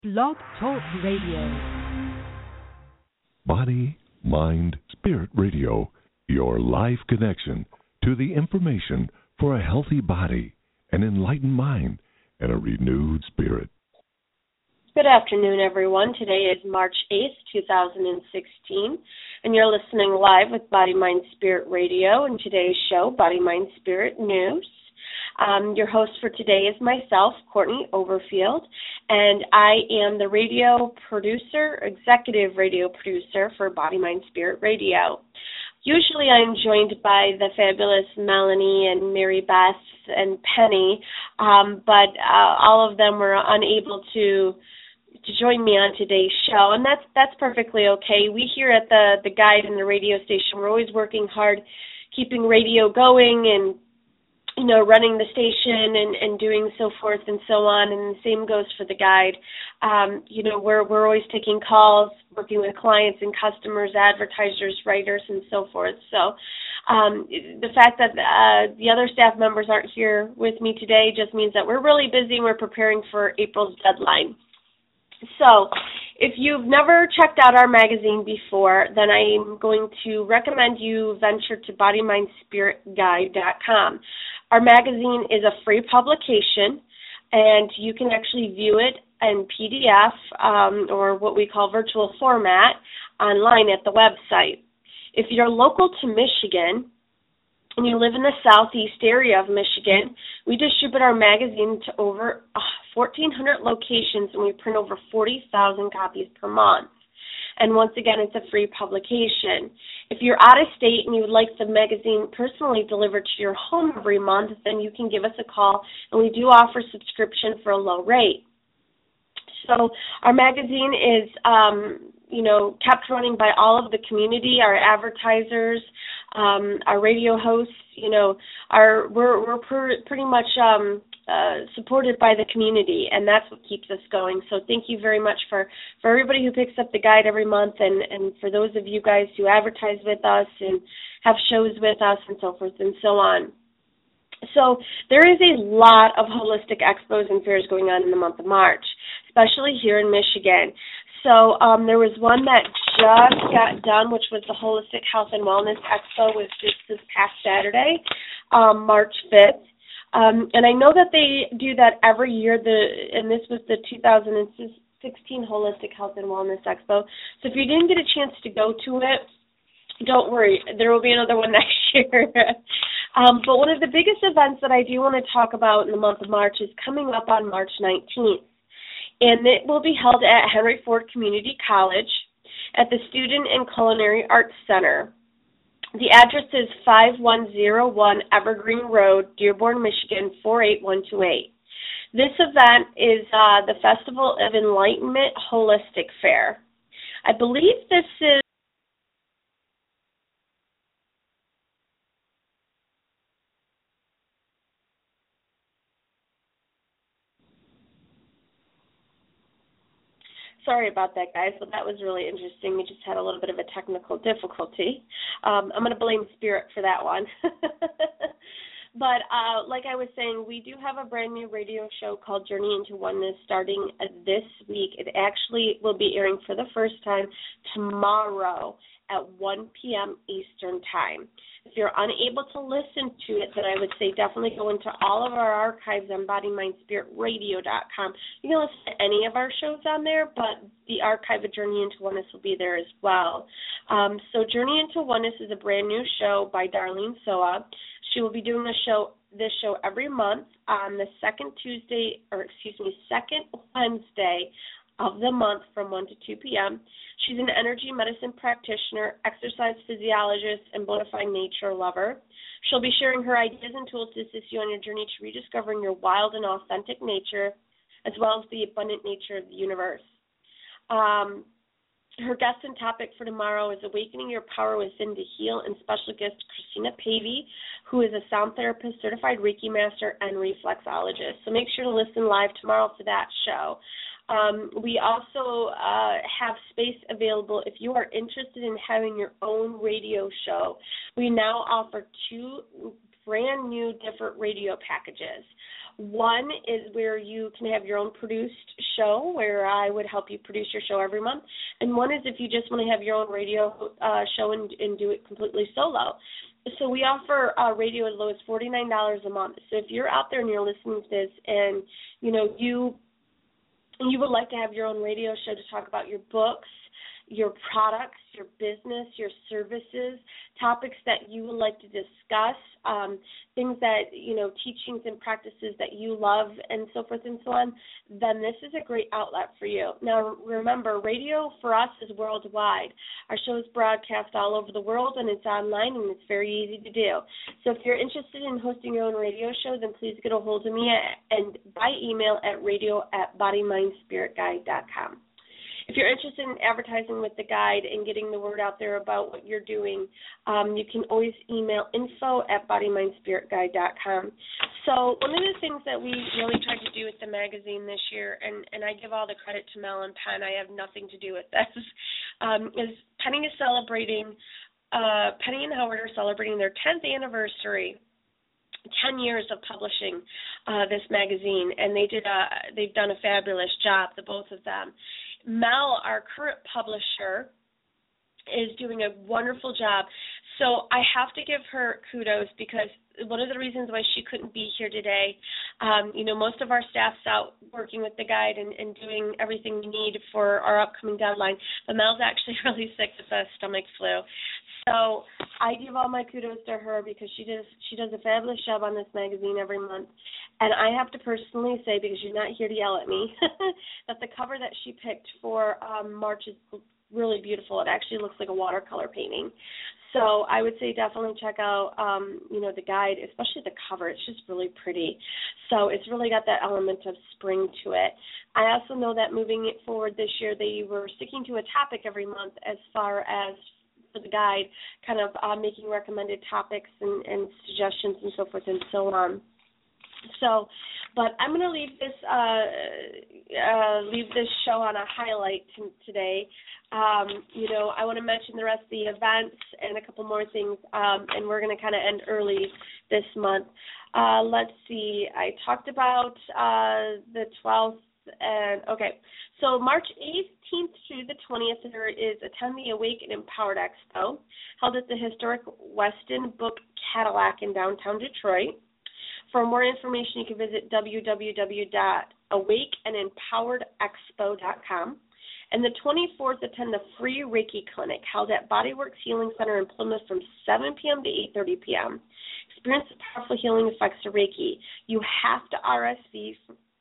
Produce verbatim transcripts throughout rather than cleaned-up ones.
Blog Talk Radio. Body, Mind, Spirit Radio, your live connection to the information for a healthy body, an enlightened mind, and a renewed spirit. Good afternoon, everyone. Today is March eighth, two thousand sixteen, and you're listening live with Body, Mind, Spirit Radio, and today's show, Body, Mind, Spirit News. Um, your host for today is myself, Courtney Overfield, and I am the radio producer, executive radio producer for Body, Mind, Spirit Radio. Usually I'm joined by the fabulous Melanie and Mary Beth and Penny, um, but uh, all of them were unable to to join me on today's show, and that's that's perfectly okay. We here at the, the Guide and the radio station, we're always working hard, keeping radio going and you know, running the station and, and doing so forth and so on, and the same goes for the Guide. Um, you know, we're we're always taking calls, working with clients and customers, advertisers, writers, and so forth. So um, the fact that uh, the other staff members aren't here with me today just means that we're really busy and we're preparing for April's deadline. So if you've never checked out our magazine before, then I'm going to recommend you venture to body mind spirit guide dot com. Our magazine is a free publication, and you can actually view it in P D F um, or what we call virtual format online at the website. If you're local to Michigan and you live in the southeast area of Michigan, we distribute our magazine to over uh, fourteen hundred locations, and we print over forty thousand copies per month. And once again, it's a free publication. If you're out of state and you would like the magazine personally delivered to your home every month, then you can give us a call, and we do offer subscription for a low rate. So our magazine is, um, you know, kept running by all of the community, our advertisers, um, our radio hosts. You know, our we're we're per, pretty much um, uh, supported by the community, and that's what keeps us going. So thank you very much for, for everybody who picks up the Guide every month, and, and for those of you guys who advertise with us and have shows with us and so forth and so on. So there is a lot of holistic expos and fairs going on in the month of March, especially here in Michigan. So um, there was one that just got done, which was the Holistic Health and Wellness Expo, which was this past Saturday, um, March fifth. Um, and I know that they do that every year, The and this was the two thousand sixteen Holistic Health and Wellness Expo. So if you didn't get a chance to go to it, don't worry, there will be another one next year. um, but one of the biggest events that I do want to talk about in the month of March is coming up on March nineteenth. And it will be held at Henry Ford Community College at the Student and Culinary Arts Center. The address is five one zero one Evergreen Road, Dearborn, Michigan, four eight one two eight. This event is uh, the Festival of Enlightenment Holistic Fair. I believe this is Sorry about that, guys, but that was really interesting. We just had a little bit of a technical difficulty. Um, I'm going to blame Spirit for that one. But uh, like I was saying, we do have a brand new radio show called Journey into Oneness starting this week. It actually will be airing for the first time tomorrow at one p.m. Eastern Time. If you're unable to listen to it, then I would say definitely go into all of our archives on body mind spirit radio dot com. You can listen to any of our shows on there, but the archive of Journey into Oneness will be there as well. Um, so Journey into Oneness is a brand new show by Darlene Soa. She will be doing the show, this show every month on the second Tuesday, or excuse me, second Wednesday of the month from one to two p.m. She's an energy medicine practitioner, exercise physiologist, and bona fide nature lover. She'll be sharing her ideas and tools to assist you on your journey to rediscovering your wild and authentic nature, as well as the abundant nature of the universe. Um, her guest and topic for tomorrow is Awakening Your Power Within to Heal, and special guest Christina Pavey, who is a sound therapist, certified Reiki master, and reflexologist. So make sure to listen live tomorrow to that show. Um, we also uh, have space available if you are interested in having your own radio show. We now offer two brand new different radio packages. One is where you can have your own produced show, where I would help you produce your show every month. And one is if you just want to have your own radio uh, show and, and do it completely solo. So we offer uh, radio as low as forty-nine dollars a month. So if you're out there and you're listening to this and, you know, you you would like to have your own radio show to talk about your books, your products, your business, your services, topics that you would like to discuss, um, things that, you know, teachings and practices that you love and so forth and so on, then this is a great outlet for you. Now, remember, radio for us is worldwide. Our show is broadcast all over the world, and it's online, and it's very easy to do. So if you're interested in hosting your own radio show, then please get a hold of me at, and by email at radio at body mind spirit guide dot com. If you're interested in advertising with the guide and getting the word out there about what you're doing, um, you can always email info at body mind spirit guide dot com. So one of the things that we really tried to do with the magazine this year, and, and I give all the credit to Mel and Penn, I have nothing to do with this, um, is Penny is celebrating, uh, Penny and Howard are celebrating their tenth anniversary. ten years of publishing uh, this magazine, and they did a, they've done a fabulous job, the both of them. Mel, our current publisher, is doing a wonderful job. So I have to give her kudos because one of the reasons why she couldn't be here today, um, you know, most of our staff's out working with the guide and, and doing everything we need for our upcoming deadline, but Mel's actually really sick with a stomach flu. So I give all my kudos to her because she does she does a fabulous job on this magazine every month. And I have to personally say, because she's not here to yell at me, that the cover that she picked for um, March is really beautiful. It actually looks like a watercolor painting. So I would say definitely check out, um, you know, the guide, especially the cover. It's just really pretty. So it's really got that element of spring to it. I also know that moving it forward this year, they were sticking to a topic every month as far as for the guide, kind of uh, making recommended topics and, and suggestions and so forth and so on. So, but I'm going to leave this uh, uh, leave this show on a highlight t- today. Um, you know, I want to mention the rest of the events and a couple more things, um, and we're going to kind of end early this month. Uh, let's see. I talked about uh, the twelfth. And okay, so March eighteenth through the twentieth, there is Attend the Awake and Empowered Expo, held at the historic Weston Book Cadillac in downtown Detroit. For more information, you can visit w w w dot awake and empowered expo dot com. And the twenty-fourth, attend the free Reiki clinic held at Bodyworks Healing Center in Plymouth from seven p.m. to eight thirty p.m. Experience the powerful healing effects of Reiki. You have to R S V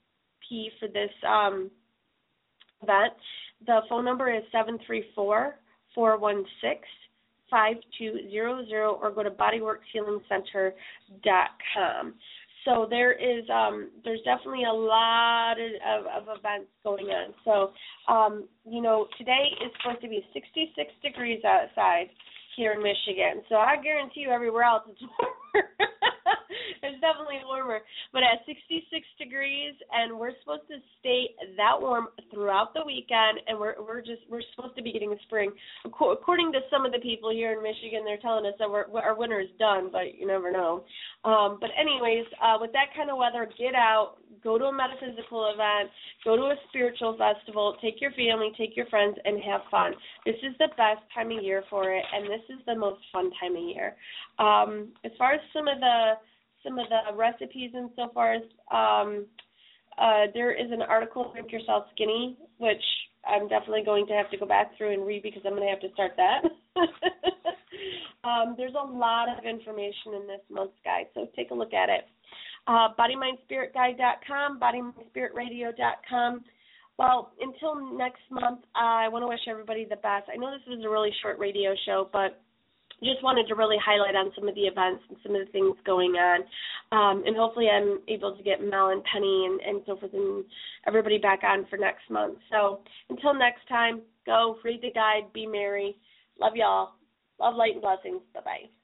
for this um, event. The phone number is seven three four, four one six, five two zero zero or go to bodyworks healing center dot com. So there is, um, there's definitely a lot of, of events going on. So, um, you know, today is supposed to be sixty-six degrees outside here in Michigan. So I guarantee you everywhere else it's warmer. It's definitely warmer. But at sixty-six degrees, and we're supposed to stay that warm throughout the weekend, and we're we're just we're supposed to be getting spring. According to some of the people here in Michigan, they're telling us that we're, our winter is done, but you never know. Um, but anyways, uh, with that kind of weather, get out, go to a metaphysical event, go to a spiritual festival, take your family, take your friends, and have fun. This is the best time of year for it, and this is the most fun time of year. Um, as far as some of the some of the recipes and so forth, um, uh, there is an article, Drink Yourself Skinny, which I'm definitely going to have to go back through and read because I'm going to have to start that. um, there's a lot of information in this month's guide, so take a look at it. Uh, body mind spirit guide dot com, body mind spirit radio dot com. Well, until next month, uh, I want to wish everybody the best. I know this was a really short radio show, but just wanted to really highlight on some of the events and some of the things going on. Um, and hopefully I'm able to get Mel and Penny and, and so forth and everybody back on for next month. So until next time, go read the guide, be merry. Love y'all. Love, light, and blessings. Bye-bye.